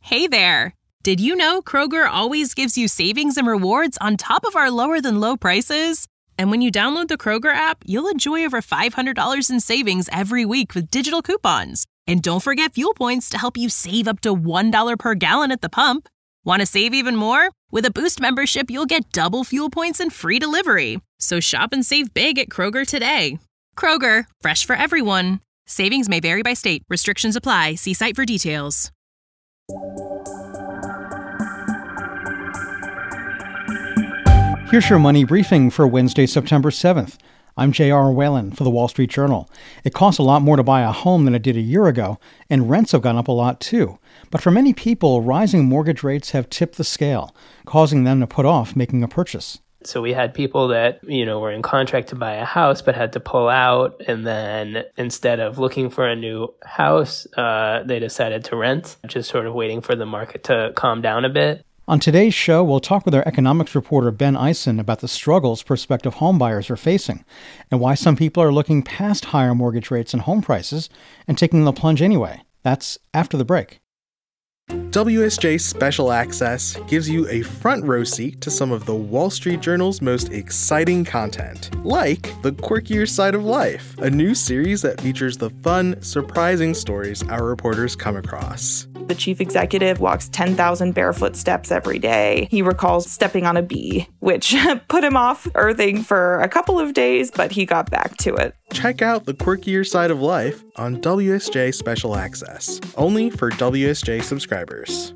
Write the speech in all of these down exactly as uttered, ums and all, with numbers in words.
Hey there! Did you know Kroger always gives you savings and rewards on top of our lower-than-low prices? And when you download the Kroger app, you'll enjoy over five hundred dollars in savings every week with digital coupons. And don't forget fuel points to help you save up to one dollar per gallon at the pump. Want to save even more? With a Boost membership, you'll get double fuel points and free delivery. So shop and save big at Kroger today. Kroger, fresh for everyone. Savings may vary by state. Restrictions apply. See site for details. Here's your money briefing for Wednesday, September seventh. I'm J R Whalen for the Wall Street Journal. It costs a lot more to buy a home than it did a year ago, and rents have gone up a lot too. But for many people, rising mortgage rates have tipped the scale, causing them to put off making a purchase. So we had people that, you know, were in contract to buy a house but had to pull out, and then instead of looking for a new house, uh, they decided to rent, just sort of waiting for the market to calm down a bit. On today's show, we'll talk with our economics reporter Ben Eisen about the struggles prospective homebuyers are facing and why some people are looking past higher mortgage rates and home prices and taking the plunge anyway. That's after the break. W S J Special Access gives you a front row seat to some of the Wall Street Journal's most exciting content, like The Quirkier Side of Life, a new series that features the fun, surprising stories our reporters come across. The chief executive walks ten thousand barefoot steps every day. He recalls stepping on a bee, which put him off earthing for a couple of days, but he got back to it. Check out The Quirkier Side of Life on W S J Special Access, only for W S J subscribers.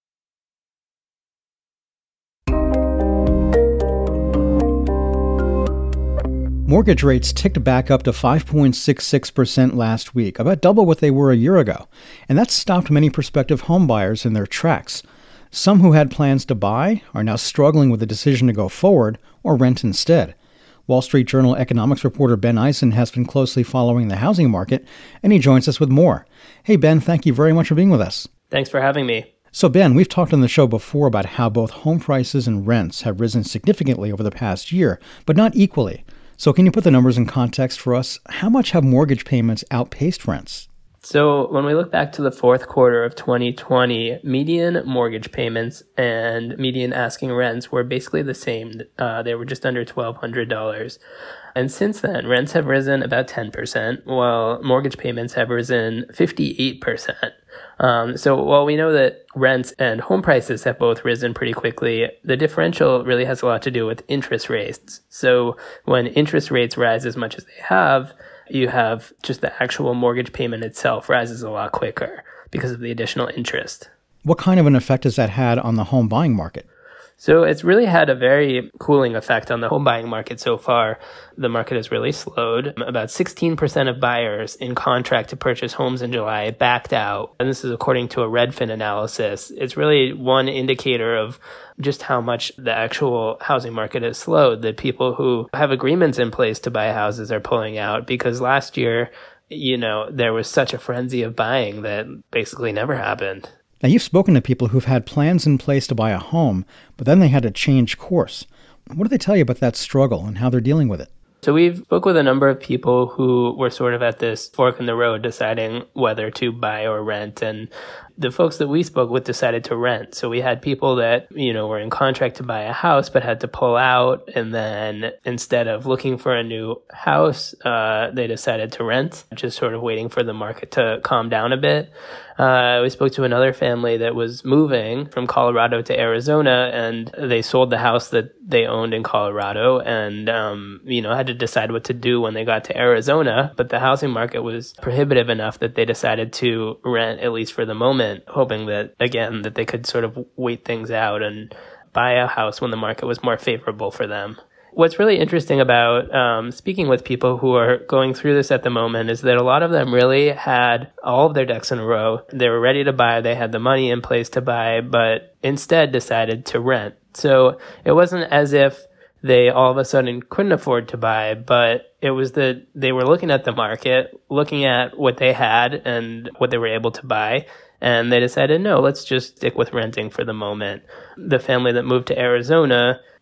Mortgage rates ticked back up to five point six six percent last week, about double what they were a year ago, and that stopped many prospective homebuyers in their tracks. Some who had plans to buy are now struggling with the decision to go forward or rent instead. Wall Street Journal economics reporter Ben Eisen has been closely following the housing market, and he joins us with more. Hey, Ben, thank you very much for being with us. Thanks for having me. So, Ben, we've talked on the show before about how both home prices and rents have risen significantly over the past year, but not equally. So can you put the numbers in context for us? How much have mortgage payments outpaced rents? So when we look back to the fourth quarter of twenty twenty, median mortgage payments and median asking rents were basically the same. Uh, they were just under twelve hundred dollars. And since then, rents have risen about ten percent, while mortgage payments have risen fifty-eight percent. Um, so while we know that rents and home prices have both risen pretty quickly, the differential really has a lot to do with interest rates. So when interest rates rise as much as they have, you have just the actual mortgage payment itself rises a lot quicker because of the additional interest. What kind of an effect has that had on the home buying market? So it's really had a very cooling effect on the home buying market so far. The market has really slowed. About sixteen percent of buyers in contract to purchase homes in July backed out. And this is according to a Redfin analysis. It's really one indicator of just how much the actual housing market has slowed. The people who have agreements in place to buy houses are pulling out because last year, you know, there was such a frenzy of buying that basically never happened. Now, you've spoken to people who've had plans in place to buy a home, but then they had to change course. What do they tell you about that struggle and how they're dealing with it? So we've spoke with a number of people who were sort of at this fork in the road deciding whether to buy or rent. And the folks that we spoke with decided to rent. So we had people that, you know, were in contract to buy a house but had to pull out. And then instead of looking for a new house, uh, they decided to rent, just sort of waiting for the market to calm down a bit. Uh, we spoke to another family that was moving from Colorado to Arizona, and they sold the house that they owned in Colorado and, um, you know, had to decide what to do when they got to Arizona. But the housing market was prohibitive enough that they decided to rent, at least for the moment, hoping that, again, that they could sort of wait things out and buy a house when the market was more favorable for them. What's really interesting about um, speaking with people who are going through this at the moment is that a lot of them really had all of their ducks in a row. They were ready to buy. They had the money in place to buy, but instead decided to rent. So it wasn't as if they all of a sudden couldn't afford to buy, but it was that they were looking at the market, looking at what they had and what they were able to buy. And they decided, no, let's just stick with renting for the moment. The family that moved to Arizona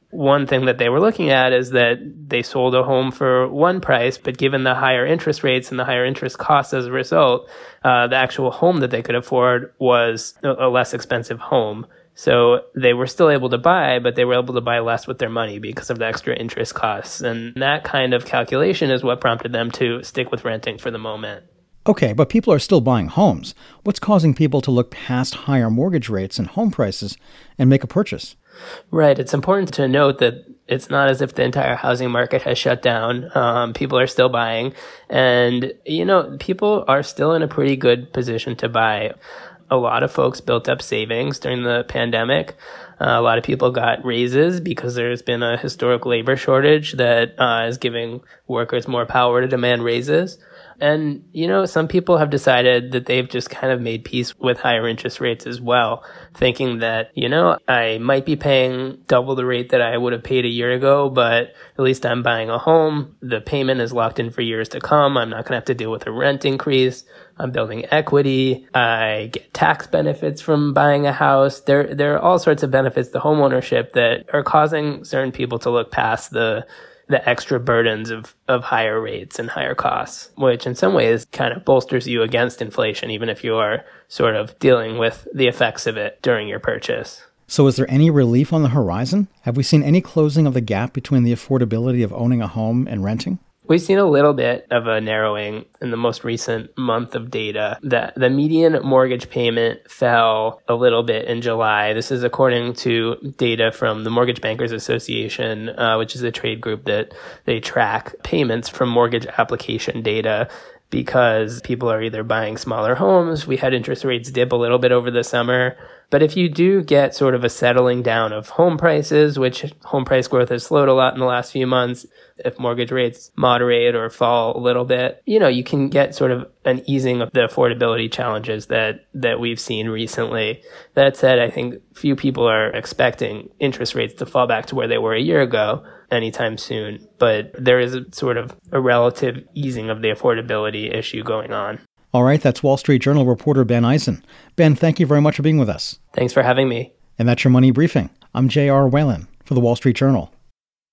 One thing that they were looking at is that they sold a home for one price, but given the higher interest rates and the higher interest costs as a result, uh, the actual home that they could afford was a less expensive home. So they were still able to buy, but they were able to buy less with their money because of the extra interest costs. And that kind of calculation is what prompted them to stick with renting for the moment. Okay, but people are still buying homes. What's causing people to look past higher mortgage rates and home prices and make a purchase? Right. It's important to note that it's not as if the entire housing market has shut down. Um, people are still buying. And, you know, people are still in a pretty good position to buy. A lot of folks built up savings during the pandemic. Uh, a lot of people got raises because there's been a historic labor shortage that uh, is giving workers more power to demand raises. And, you know, some people have decided that they've just kind of made peace with higher interest rates as well, thinking that, you know, I might be paying double the rate that I would have paid a year ago, but at least I'm buying a home. The payment is locked in for years to come. I'm not going to have to deal with a rent increase. I'm building equity. I get tax benefits from buying a house. There, there are all sorts of benefits to homeownership that are causing certain people to look past the the extra burdens of, of higher rates and higher costs, which in some ways kind of bolsters you against inflation, even if you are sort of dealing with the effects of it during your purchase. So is there any relief on the horizon? Have we seen any closing of the gap between the affordability of owning a home and renting? We've seen a little bit of a narrowing in the most recent month of data. The, the median mortgage payment fell a little bit in July. This is according to data from the Mortgage Bankers Association, uh, which is a trade group that they track payments from mortgage application data because people are either buying smaller homes. We had interest rates dip a little bit over the summer. But if you do get sort of a settling down of home prices, which home price growth has slowed a lot in the last few months, if mortgage rates moderate or fall a little bit, you know, you can get sort of an easing of the affordability challenges that, that we've seen recently. That said, I think few people are expecting interest rates to fall back to where they were a year ago anytime soon. But there is a sort of a relative easing of the affordability issue going on. All right, that's Wall Street Journal reporter Ben Eisen. Ben, thank you very much for being with us. Thanks for having me. And that's your Money Briefing. I'm J R Whalen for the Wall Street Journal.